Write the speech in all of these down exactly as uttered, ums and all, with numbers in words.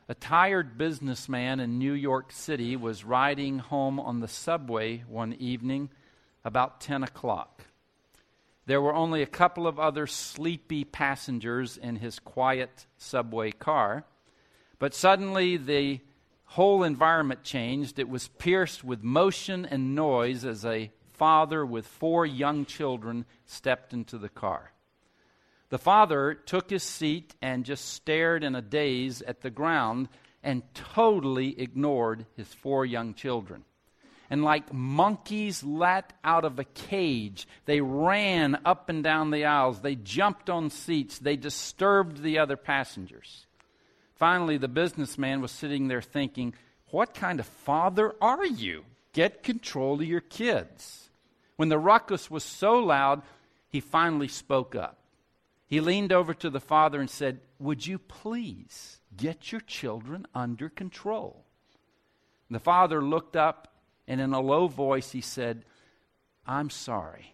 A tired businessman in New York City was riding home on the subway one evening about ten o'clock. There were only a couple of other sleepy passengers in his quiet subway car, but suddenly the whole environment changed. It was pierced with motion and noise as a father with four young children stepped into the car. The father took his seat and just stared in a daze at the ground and totally ignored his four young children. And like monkeys let out of a cage, they ran up and down the aisles. They jumped on seats. They disturbed the other passengers. Finally, the businessman was sitting there thinking, what kind of father are you? Get control of your kids. When the ruckus was so loud, he finally spoke up. He leaned over to the father and said, would you please get your children under control? And the father looked up, and in a low voice he said, I'm sorry.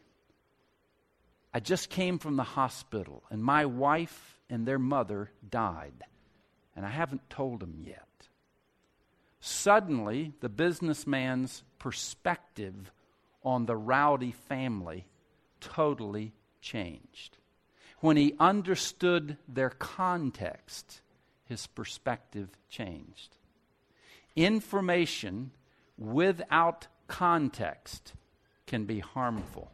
I just came from the hospital, and my wife and their mother died, and I haven't told them yet. Suddenly, the businessman's perspective on the rowdy family totally changed. When he understood their context, his perspective changed. Information without context can be harmful.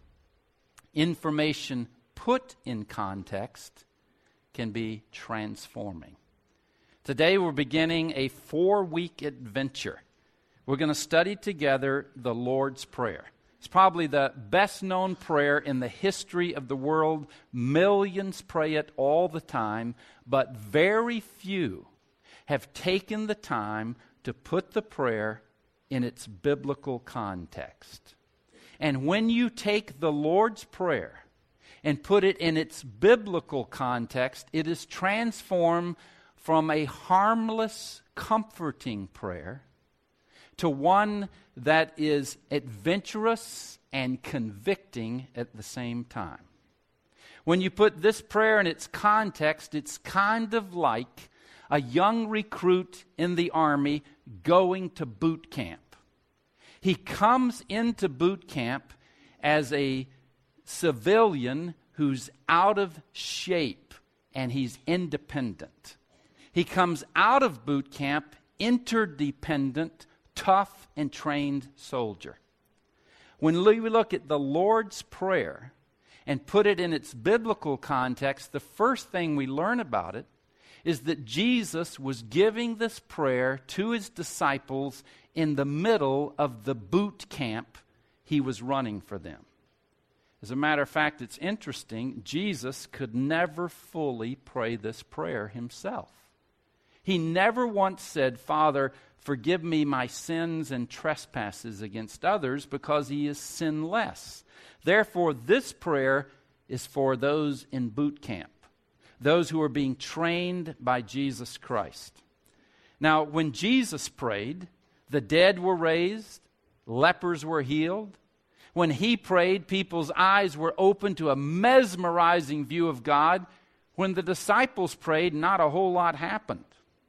Information put in context can be transforming. Today we're beginning a four-week adventure. We're going to study together the Lord's Prayer. It's probably the best-known prayer in the history of the world. Millions pray it all the time, but very few have taken the time to put the prayer in its biblical context. And when you take the Lord's Prayer and put it in its biblical context, it is transformed from a harmless, comforting prayer to one that is adventurous and convicting at the same time. When you put this prayer in its context, it's kind of like a young recruit in the army going to boot camp. He comes into boot camp as a civilian who's out of shape and he's independent. He comes out of boot camp interdependent, tough, and trained soldier. When we look at the Lord's Prayer and put it in its biblical context, the first thing we learn about it is that Jesus was giving this prayer to his disciples in the middle of the boot camp he was running for them. As a matter of fact, it's interesting, Jesus could never fully pray this prayer himself. He never once said, Father, forgive me my sins and trespasses against others, because he is sinless. Therefore, this prayer is for those in boot camp, those who are being trained by Jesus Christ. Now, when Jesus prayed, the dead were raised, lepers were healed. When he prayed, people's eyes were opened to a mesmerizing view of God. When the disciples prayed, not a whole lot happened.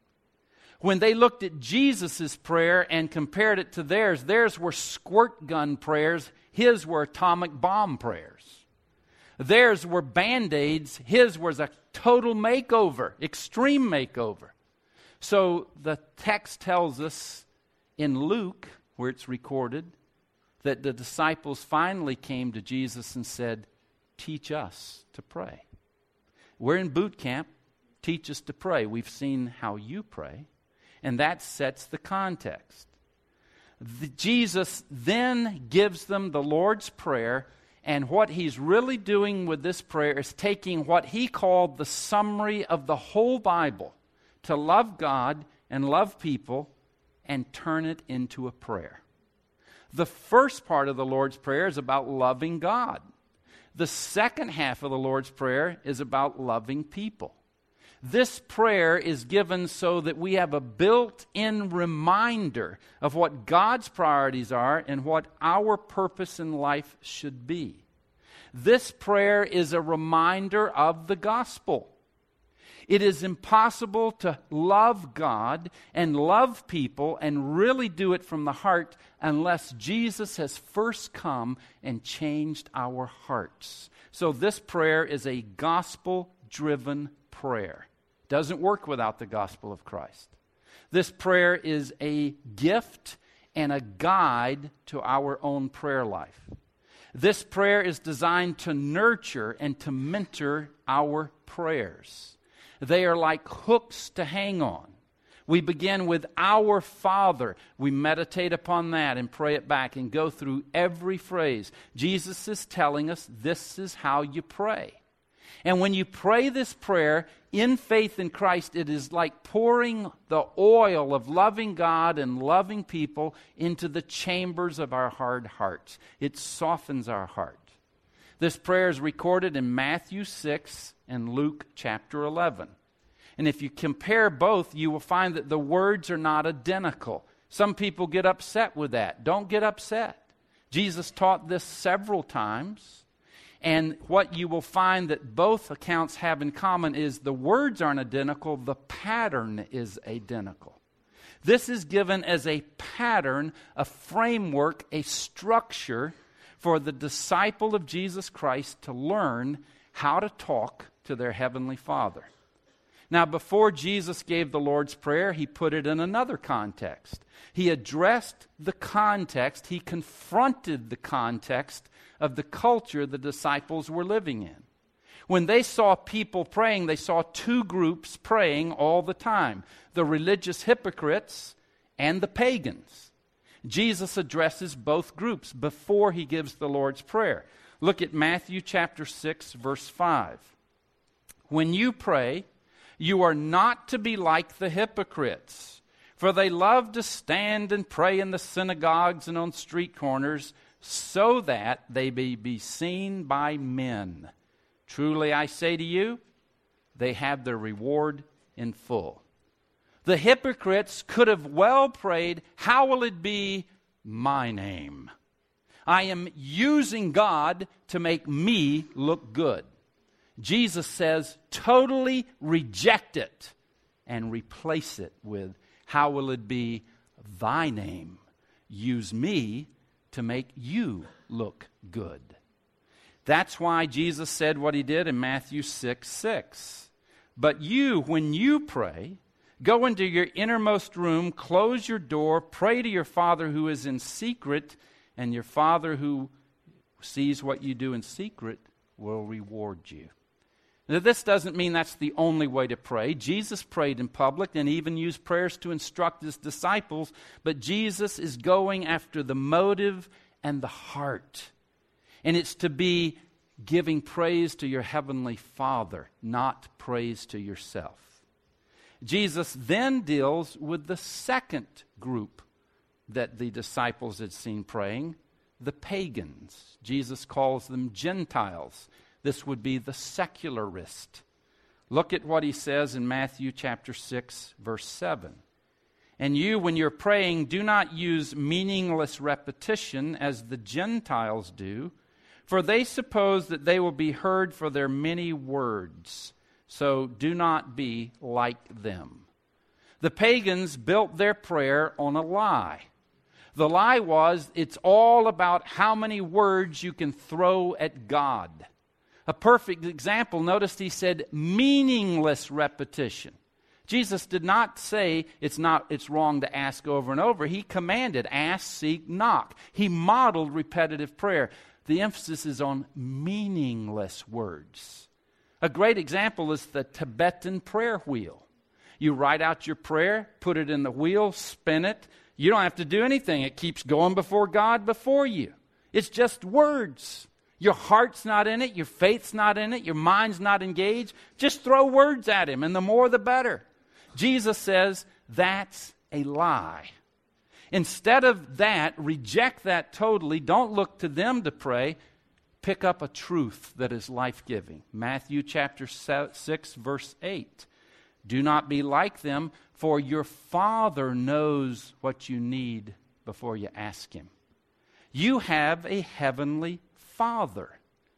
When they looked at Jesus' prayer and compared it to theirs, theirs were squirt gun prayers, his were atomic bomb prayers. Theirs were Band-Aids, his was a total makeover, extreme makeover. So the text tells us in Luke, where it's recorded, that the disciples finally came to Jesus and said, teach us to pray. We're in boot camp, teach us to pray. We've seen how you pray. And that sets the context. The, Jesus then gives them the Lord's Prayer, and what he's really doing with this prayer is taking what he called the summary of the whole Bible, to love God and love people, and turn it into a prayer. The first part of the Lord's Prayer is about loving God. The second half of the Lord's Prayer is about loving people. This prayer is given so that we have a built-in reminder of what God's priorities are and what our purpose in life should be. This prayer is a reminder of the gospel. It is impossible to love God and love people and really do it from the heart unless Jesus has first come and changed our hearts. So this prayer is a gospel-driven prayer. Doesn't work without the gospel of Christ. This prayer is a gift and a guide to our own prayer life. This prayer is designed to nurture and to mentor our prayers. They are like hooks to hang on. We begin with our Father. We meditate upon that and pray it back and go through every phrase. Jesus is telling us this is how you pray. And when you pray this prayer in faith in Christ, it is like pouring the oil of loving God and loving people into the chambers of our hard hearts. It softens our heart. This prayer is recorded in Matthew six and Luke chapter eleven. And if you compare both, you will find that the words are not identical. Some people get upset with that. Don't get upset. Jesus taught this several times. And what you will find that both accounts have in common is the words aren't identical, the pattern is identical. This is given as a pattern, a framework, a structure for the disciple of Jesus Christ to learn how to talk to their Heavenly Father. Now, before Jesus gave the Lord's Prayer, he put it in another context. He addressed the context, he confronted the context of the culture the disciples were living in. When they saw people praying, they saw two groups praying all the time, the religious hypocrites and the pagans. Jesus addresses both groups before he gives the Lord's Prayer. Look at Matthew chapter six, verse five. When you pray, you are not to be like the hypocrites, for they love to stand and pray in the synagogues and on street corners, so that they may be seen by men. Truly I say to you, they have their reward in full. The hypocrites could have well prayed, how will it be my name? I am using God to make me look good. Jesus says, totally reject it and replace it with, how will it be thy name? Use me to make you look good. That's why Jesus said what he did in Matthew six six. But you, when you pray, go into your innermost room, close your door, pray to your Father who is in secret, and your Father who sees what you do in secret will reward you. Now, this doesn't mean that's the only way to pray. Jesus prayed in public and even used prayers to instruct his disciples, but Jesus is going after the motive and the heart. And it's to be giving praise to your Heavenly Father, not praise to yourself. Jesus then deals with the second group that the disciples had seen praying, the pagans. Jesus calls them Gentiles. This would be the secularist. Look at what he says in Matthew chapter six, verse seven. And you, when you're praying, do not use meaningless repetition as the Gentiles do, for they suppose that they will be heard for their many words. So do not be like them. The pagans built their prayer on a lie. The lie was, it's all about how many words you can throw at God. A perfect example, notice he said meaningless repetition. Jesus did not say it's not it's wrong to ask over and over. He commanded, ask, seek, knock. He modeled repetitive prayer. The emphasis is on meaningless words. A great example is the Tibetan prayer wheel. You write out your prayer, put it in the wheel, spin it. You don't have to do anything. It keeps going before God before you. It's just words. Your heart's not in it. Your faith's not in it. Your mind's not engaged. Just throw words at him, and the more the better. Jesus says that's a lie. Instead of that, reject that totally. Don't look to them to pray. Pick up a truth that is life-giving. Matthew chapter six, verse eight. Do not be like them, for your Father knows what you need before you ask him. You have a heavenly Father.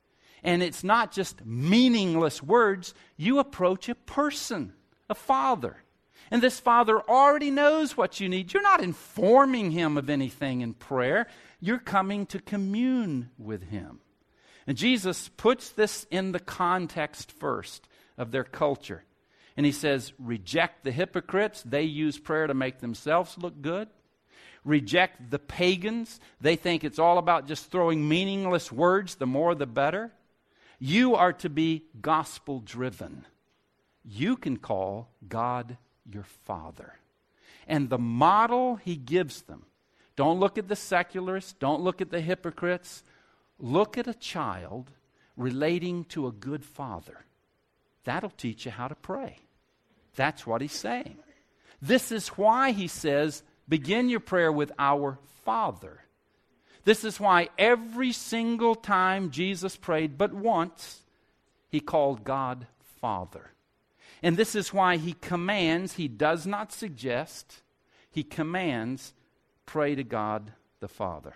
And it's not just meaningless words. You approach a person, a father. And this father already knows what you need. You're not informing him of anything in prayer. You're coming to commune with him. And Jesus puts this in the context first of their culture. And he says, reject the hypocrites. They use prayer to make themselves look good. Reject the pagans. They think it's all about just throwing meaningless words. The more, the better. You are to be gospel-driven. You can call God your Father. And the model he gives them, don't look at the secularists, don't look at the hypocrites. Look at a child relating to a good father. That'll teach you how to pray. That's what he's saying. This is why he says, begin your prayer with our Father. This is why every single time Jesus prayed, but once, he called God Father. And this is why he commands, he does not suggest, he commands, pray to God the Father.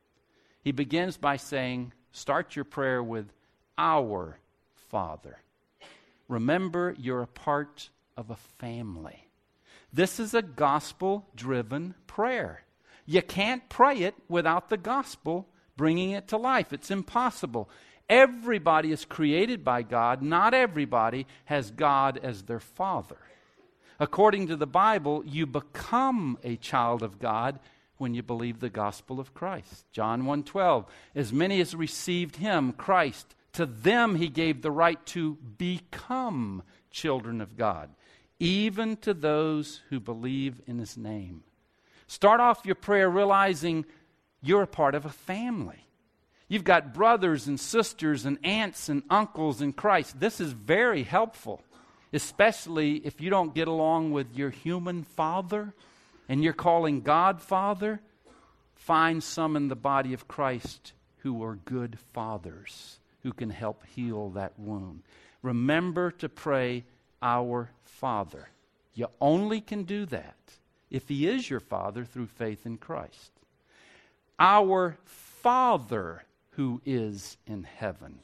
He begins by saying, start your prayer with our Father. Remember, you're a part of a family. This is a gospel-driven prayer. You can't pray it without the gospel bringing it to life. It's impossible. Everybody is created by God. Not everybody has God as their father. According to the Bible, you become a child of God when you believe the gospel of Christ. John one twelve, as many as received him, Christ, to them he gave the right to become children of God, even to those who believe in his name. Start off your prayer realizing you're a part of a family. You've got brothers and sisters and aunts and uncles in Christ. This is very helpful, especially if you don't get along with your human father and you're calling God Father. Find some in the body of Christ who are good fathers who can help heal that wound. Remember to pray, our Father. You only can do that if he is your Father through faith in Christ. Our Father who is in heaven.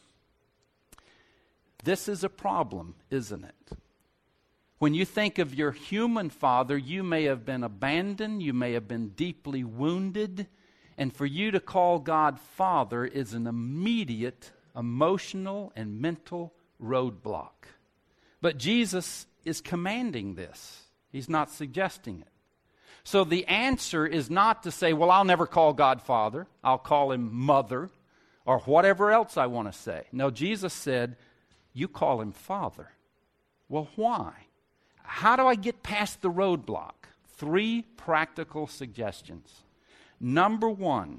This is a problem, isn't it? When you think of your human father, you may have been abandoned, you may have been deeply wounded, and for you to call God Father is an immediate emotional and mental roadblock. But Jesus is commanding this. He's not suggesting it. So the answer is not to say, well, I'll never call God Father. I'll call him Mother or whatever else I want to say. No, Jesus said, you call him Father. Well, why? How do I get past the roadblock? Three practical suggestions. Number one,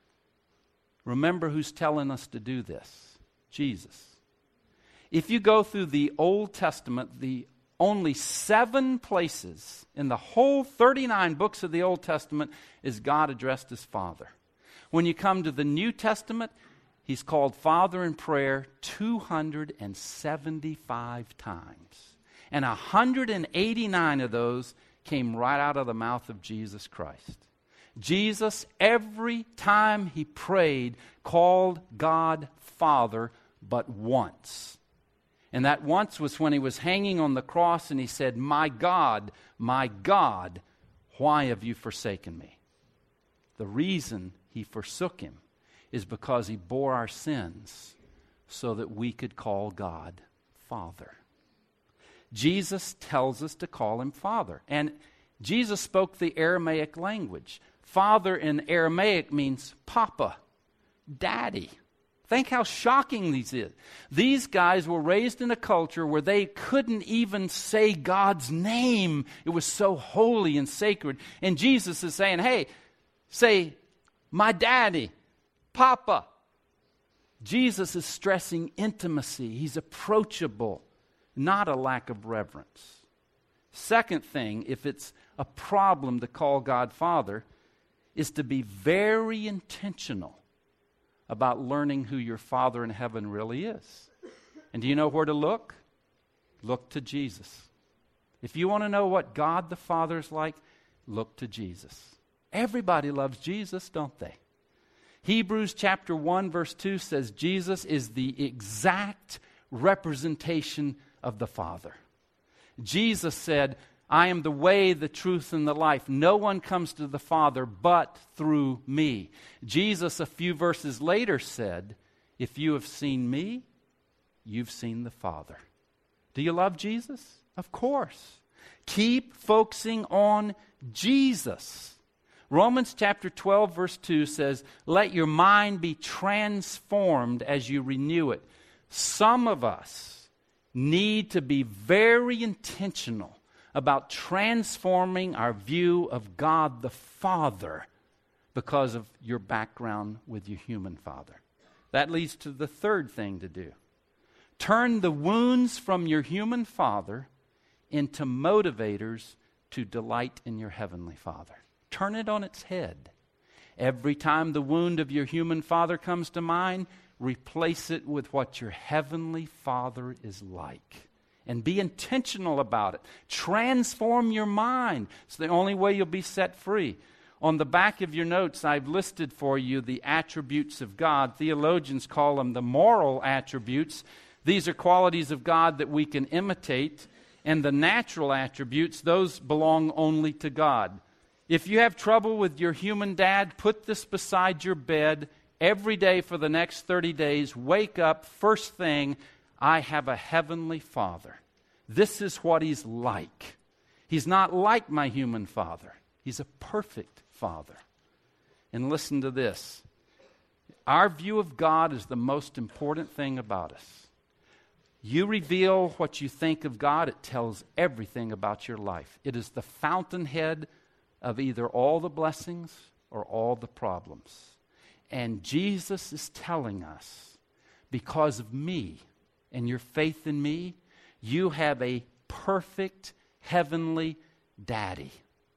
remember who's telling us to do this. Jesus. If you go through the Old Testament, the only seven places in the whole thirty-nine books of the Old Testament is God addressed as Father. When you come to the New Testament, he's called Father in prayer two hundred seventy-five times. And one hundred eighty-nine of those came right out of the mouth of Jesus Christ. Jesus, every time he prayed, called God Father but once. And that once was when he was hanging on the cross and he said, my God, my God, why have you forsaken me? The reason he forsook him is because he bore our sins so that we could call God Father. Jesus tells us to call him Father. And Jesus spoke the Aramaic language. Father in Aramaic means Papa, Daddy. Think how shocking these is. These guys were raised in a culture where they couldn't even say God's name. It was so holy and sacred. And Jesus is saying, hey, say, my daddy, Papa. Jesus is stressing intimacy. He's approachable, not a lack of reverence. Second thing, if it's a problem to call God Father, is to be very intentional about learning who your Father in heaven really is. And do you know where to look? Look to Jesus. If you want to know what God the Father is like, look to Jesus. Everybody loves Jesus, don't they? Hebrews chapter one verse two says Jesus is the exact representation of the Father. Jesus said, I am the way, the truth, and the life. No one comes to the Father but through me. Jesus, a few verses later, said, if you have seen me, you've seen the Father. Do you love Jesus? Of course. Keep focusing on Jesus. Romans chapter twelve verse two says, let your mind be transformed as you renew it. Some of us need to be very intentional about transforming our view of God the Father because of your background with your human father. That leads to the third thing to do. Turn the wounds from your human father into motivators to delight in your heavenly Father. Turn it on its head. Every time the wound of your human father comes to mind, replace it with what your heavenly Father is like. And be intentional about it. Transform your mind. It's the only way you'll be set free. On the back of your notes, I've listed for you the attributes of God. Theologians call them the moral attributes. These are qualities of God that we can imitate. And the natural attributes, those belong only to God. If you have trouble with your human dad, put this beside your bed every day for the next thirty days. Wake up, first thing, I have a heavenly Father. This is what He's like. He's not like my human father. He's a perfect Father. And listen to this. Our view of God is the most important thing about us. You reveal what you think of God, it tells everything about your life. It is the fountainhead of either all the blessings or all the problems. And Jesus is telling us, because of me and your faith in me, you have a perfect heavenly daddy.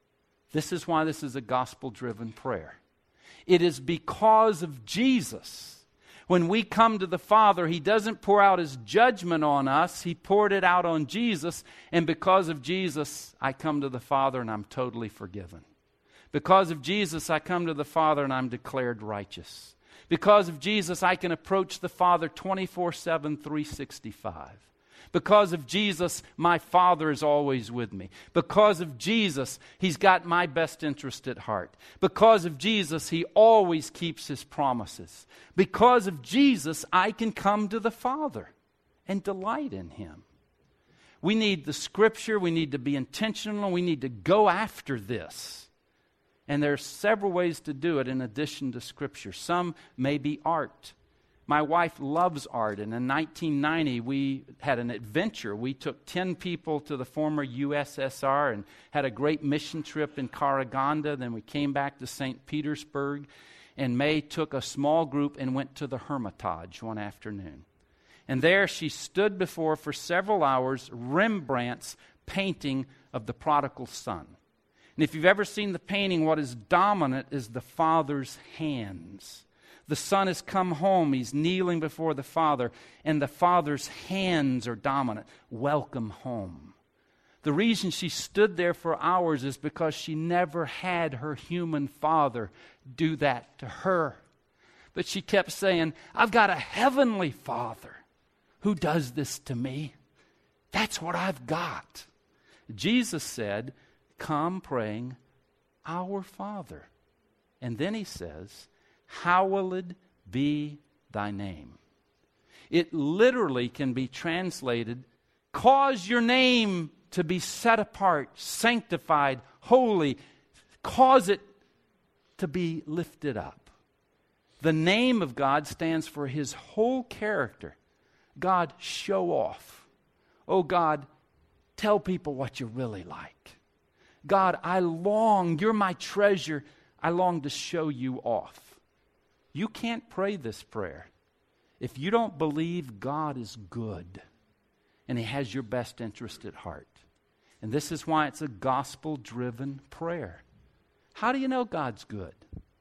This is why this is a gospel-driven prayer. It is because of Jesus. When we come to the Father, He doesn't pour out His judgment on us. He poured it out on Jesus. And because of Jesus, I come to the Father and I'm totally forgiven. Because of Jesus, I come to the Father and I'm declared righteous. Because of Jesus, I can approach the Father twenty-four seven, three sixty-five. Because of Jesus, my Father is always with me. Because of Jesus, He's got my best interest at heart. Because of Jesus, He always keeps His promises. Because of Jesus, I can come to the Father and delight in Him. We need the Scripture. We need to be intentional. We need to go after this. And there are several ways to do it in addition to Scripture. Some may be art. My wife loves art, and in nineteen ninety we had an adventure. We took ten people to the former U S S R and had a great mission trip in Karaganda. Then we came back to Saint Petersburg, and May took a small group and went to the Hermitage one afternoon. And there she stood before, for several hours, Rembrandt's painting of the prodigal son. And if you've ever seen the painting, what is dominant is the Father's hands. The Son has come home. He's kneeling before the Father, and the Father's hands are dominant. Welcome home. The reason she stood there for hours is because she never had her human father do that to her. But she kept saying, I've got a heavenly Father who does this to me. That's what I've got. Jesus said, come praying, our Father. And then He says, hallowed be thy name. It literally can be translated, cause your name to be set apart, sanctified, holy. Cause it to be lifted up. The name of God stands for His whole character. God, show off. Oh God, tell people what you're really like. God, I long, you're my treasure. I long to show you off. You can't pray this prayer if you don't believe God is good and He has your best interest at heart. And this is why it's a gospel-driven prayer. How do you know God's good?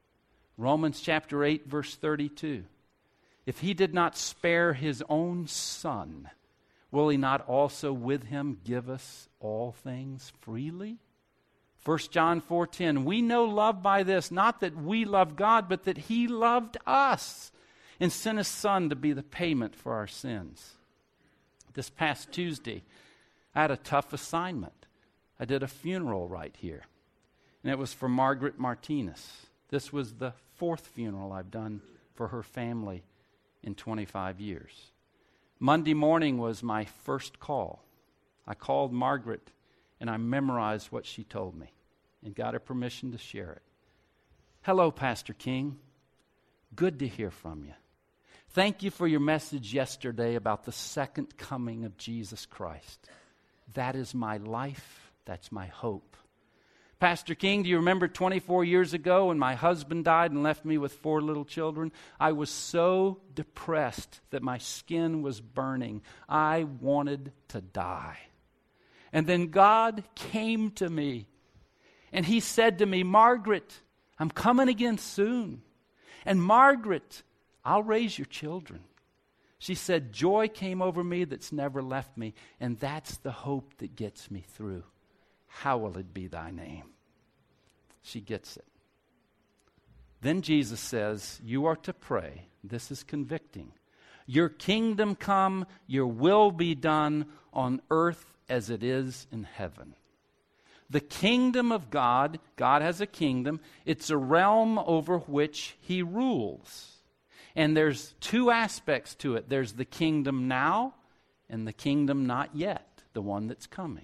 Romans chapter eight, verse thirty-two. If He did not spare His own Son, will He not also with Him give us all things freely? First John four ten, we know love by this, not that we love God, but that He loved us and sent His Son to be the payment for our sins. This past Tuesday, I had a tough assignment. I did a funeral right here, and it was for Margaret Martinez. This was the fourth funeral I've done for her family in twenty-five years. Monday morning was my first call. I called Margaret, and I memorized what she told me and got her permission to share it. Hello, Pastor King. Good to hear from you. Thank you for your message yesterday about the second coming of Jesus Christ. That is my life. That's my hope. Pastor King, do you remember twenty-four years ago when my husband died and left me with four little children? I was so depressed that my skin was burning. I wanted to die. And then God came to me, and He said to me, Margaret, I'm coming again soon. And Margaret, I'll raise your children. She said, joy came over me that's never left me, and that's the hope that gets me through. Hallowed be thy name. She gets it. Then Jesus says, you are to pray. This is convicting. Your kingdom come, your will be done on earth as it is in heaven. The kingdom of God, God has a kingdom. It's a realm over which He rules. And there's two aspects to it. There's the kingdom now and the kingdom not yet, the one that's coming.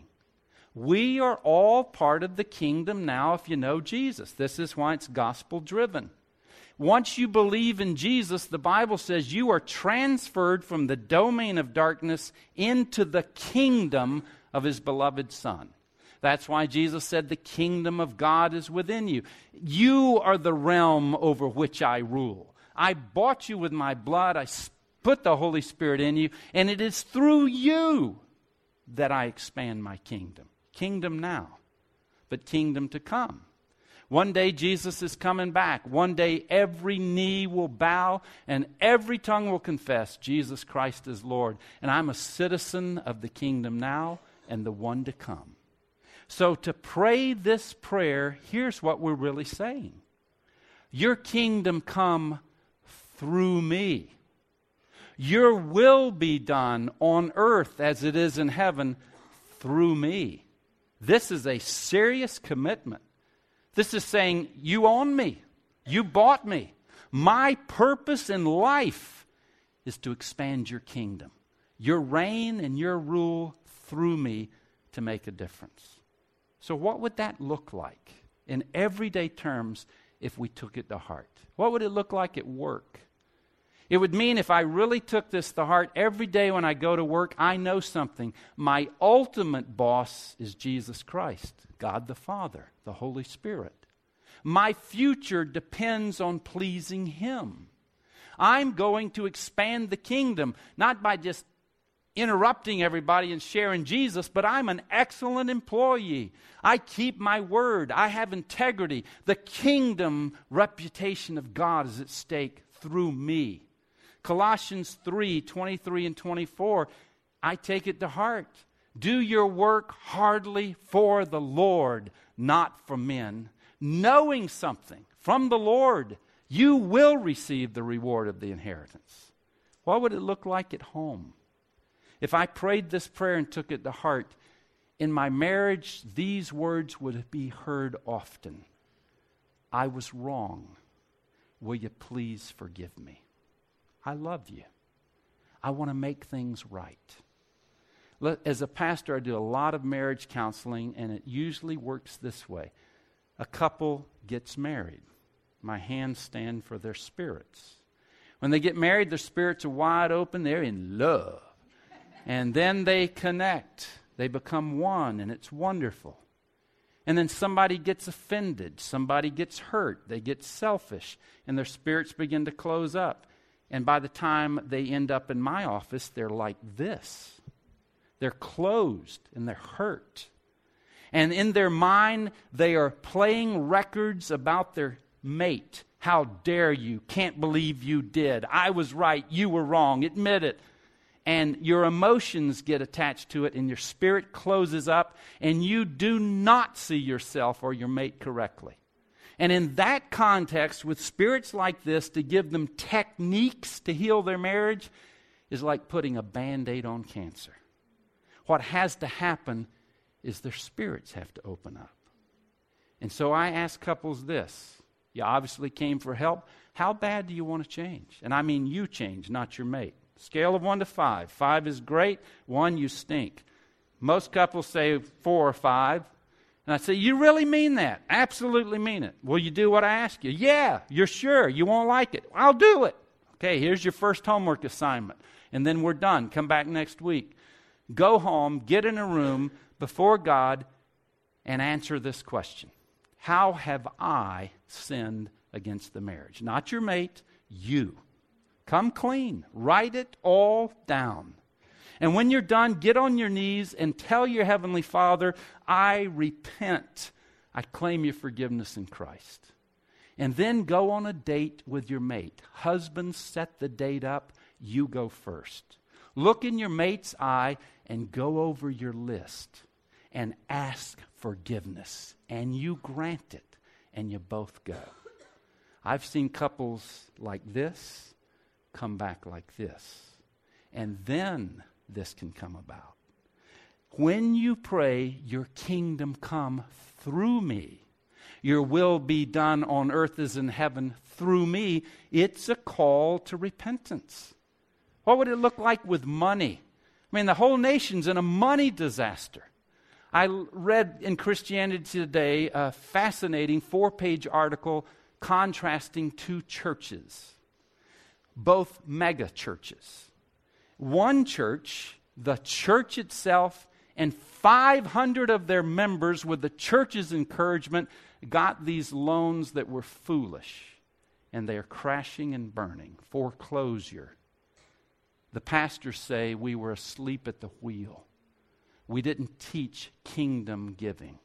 We are all part of the kingdom now if you know Jesus. This is why it's gospel driven. Once you believe in Jesus, the Bible says you are transferred from the domain of darkness into the kingdom of His beloved Son. That's why Jesus said the kingdom of God is within you. You are the realm over which I rule. I bought you with my blood. I put the Holy Spirit in you. And it is through you that I expand my kingdom. Kingdom now, but kingdom to come. One day Jesus is coming back. One day every knee will bow and every tongue will confess Jesus Christ is Lord. And I'm a citizen of the kingdom now and the one to come. So to pray this prayer, here's what we're really saying. Your kingdom come through me. Your will be done on earth as it is in heaven through me. This is a serious commitment. This is saying, you own me. You bought me. My purpose in life is to expand your kingdom. Your reign and your rule through me to make a difference. So what would that look like in everyday terms if we took it to heart? What would it look like at work? It would mean if I really took this to heart, every day when I go to work, I know something. My ultimate boss is Jesus Christ, God the Father, the Holy Spirit. My future depends on pleasing Him. I'm going to expand the kingdom, not by just interrupting everybody and sharing Jesus, but I'm an excellent employee. I keep my word. I have integrity. The kingdom reputation of God is at stake through me. Colossians three, twenty-three and twenty-four, I take it to heart. Do your work heartily for the Lord, not for men. Knowing something from the Lord, you will receive the reward of the inheritance. What would it look like at home? If I prayed this prayer and took it to heart, in my marriage, these words would be heard often. I was wrong. Will you please forgive me? I love you. I want to make things right. As a pastor, I do a lot of marriage counseling, and it usually works this way. A couple gets married. My hands stand for their spirits. When they get married, their spirits are wide open. They're in love. And then they connect. They become one, and it's wonderful. And then somebody gets offended. Somebody gets hurt. They get selfish, and their spirits begin to close up. And by the time they end up in my office, they're like this. They're closed, and they're hurt. And in their mind, they are playing records about their mate. How dare you? Can't believe you did. I was right. You were wrong. Admit it. and your emotions get attached to it, and your spirit closes up, and you do not see yourself or your mate correctly. And in that context, with spirits like this, to give them techniques to heal their marriage is like putting a Band-Aid on cancer. What has to happen is their spirits have to open up. And so I ask couples this. You obviously came for help. How bad do you want to change? And I mean you change, not your mate. Scale of one to five. Five is great. One, you stink. Most couples say four or five. And I say, you really mean that? Absolutely mean it. Will you do what I ask you? Yeah, you're sure. You won't like it. I'll do it. Okay, here's your first homework assignment. And then we're done. Come back next week. Go home, get in a room before God, and answer this question. How have I sinned against the marriage? Not your mate, you. Come clean. Write it all down. And when you're done, get on your knees and tell your Heavenly Father, I repent. I claim your forgiveness in Christ. And then go on a date with your mate. Husbands, set the date up. You go first. Look in your mate's eye and go over your list and ask forgiveness. And you grant it. And you both go. I've seen couples like this come back like this. And then this can come about. When you pray, your kingdom come through me. Your will be done on earth as in heaven through me. It's a call to repentance. What would it look like with money? I mean, the whole nation's in a money disaster. I read in Christianity Today a fascinating four-page article contrasting two churches, both mega churches. One church, the church itself, and five hundred of their members, with the church's encouragement, got these loans that were foolish, and they are crashing and burning. Foreclosure. The pastors say we were asleep at the wheel. We didn't teach kingdom giving.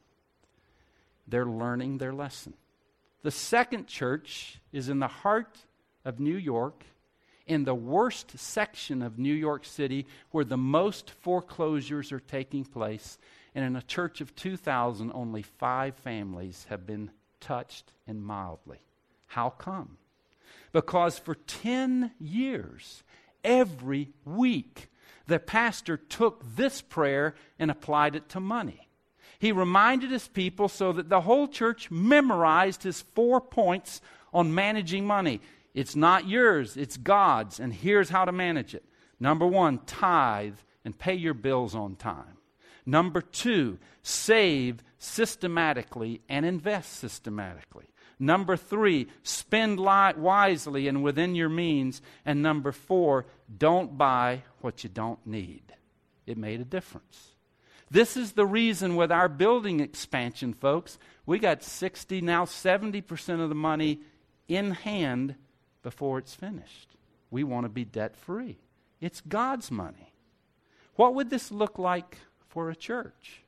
They're learning their lesson. The second church is in the heart of New York, in the worst section of New York City, where the most foreclosures are taking place. And in a church of two thousand, only five families have been touched, and mildly. How come? Because for ten years, every week, the pastor took this prayer and applied it to money. He reminded his people so that the whole church memorized his four points on managing money. It's not yours, it's God's, and here's how to manage it. Number one, tithe and pay your bills on time. Number two, save systematically and invest systematically. Number three, spend li- wisely and within your means. And number four, don't buy what you don't need. It made a difference. This is the reason with our building expansion, folks, we got sixty, now seventy percent of the money in hand before it's finished. We want to be debt-free. It's God's money. What would this look like for a church?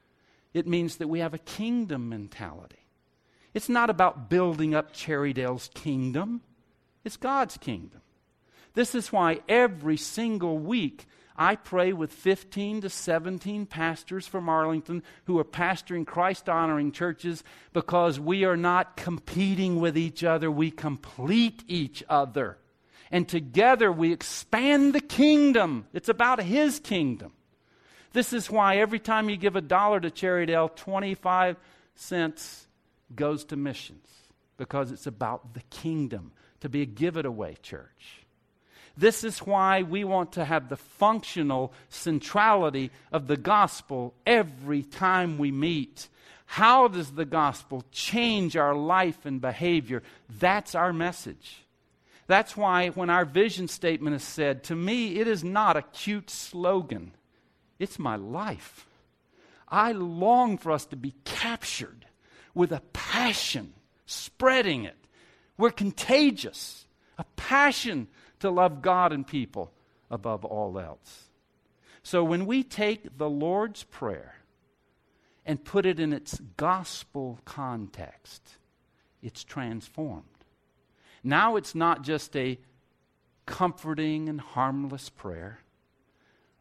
It means that we have a kingdom mentality. It's not about building up Cherrydale's kingdom. It's God's kingdom. This is why every single week I pray with fifteen to seventeen pastors from Arlington who are pastoring Christ-honoring churches, because we are not competing with each other. We complete each other. And together we expand the kingdom. It's about His kingdom. This is why every time you give a dollar to Cherrydale, twenty-five cents goes to missions, because it's about the kingdom, to be a give-it-away church. This is why we want to have the functional centrality of the gospel every time we meet. How does the gospel change our life and behavior? That's our message. That's why when our vision statement is said, to me, it is not a cute slogan. It's my life. I long for us to be captured with a passion, spreading it. We're contagious. A passion to love God and people above all else. So when we take the Lord's Prayer and put it in its gospel context, it's transformed. Now it's not just a comforting and harmless prayer.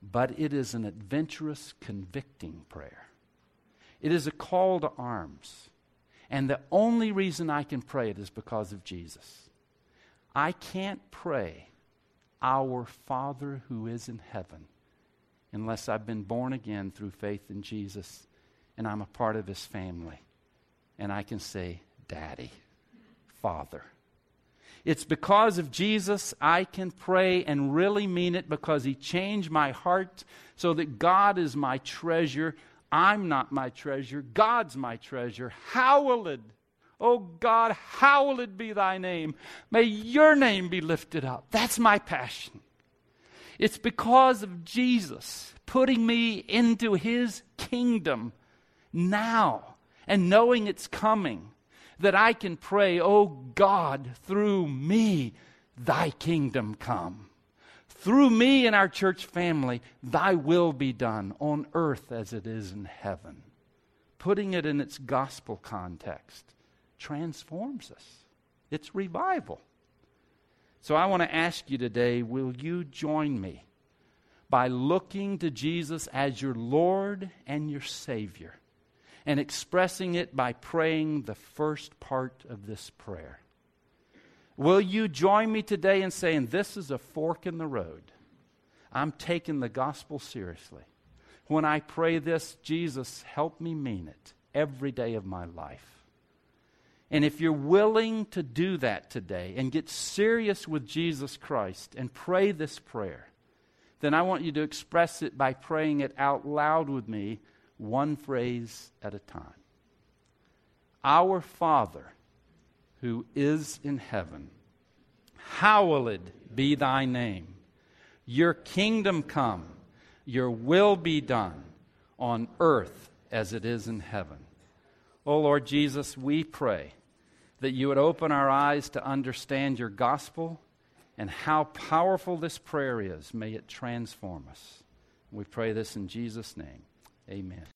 but it is an adventurous, convicting prayer. It is a call to arms. And the only reason I can pray it is because of Jesus. I can't pray, Our Father who is in heaven, unless I've been born again through faith in Jesus and I'm a part of His family. And I can say, Daddy, Father. It's because of Jesus I can pray and really mean it, because He changed my heart so that God is my treasure. I'm not my treasure. God's my treasure. Hallowed, oh God, hallowed be Thy name. May Your name be lifted up. That's my passion. It's because of Jesus putting me into His kingdom now and knowing it's coming that I can pray, oh God, through me, Thy kingdom come. Through me and our church family, Thy will be done on earth as it is in heaven. Putting it in its gospel context transforms us. It's revival. So I want to ask you today, will you join me by looking to Jesus as your Lord and your Savior and expressing it by praying the first part of this prayer? Will you join me today in saying, this is a fork in the road. I'm taking the gospel seriously. When I pray this, Jesus, help me mean it every day of my life. And if you're willing to do that today and get serious with Jesus Christ and pray this prayer, then I want you to express it by praying it out loud with me, one phrase at a time. Our Father, who is in heaven, hallowed be Thy name. Your kingdom come, Your will be done on earth as it is in heaven. Oh Lord Jesus, we pray that You would open our eyes to understand Your gospel and how powerful this prayer is. May it transform us. We pray this in Jesus' name. Amen.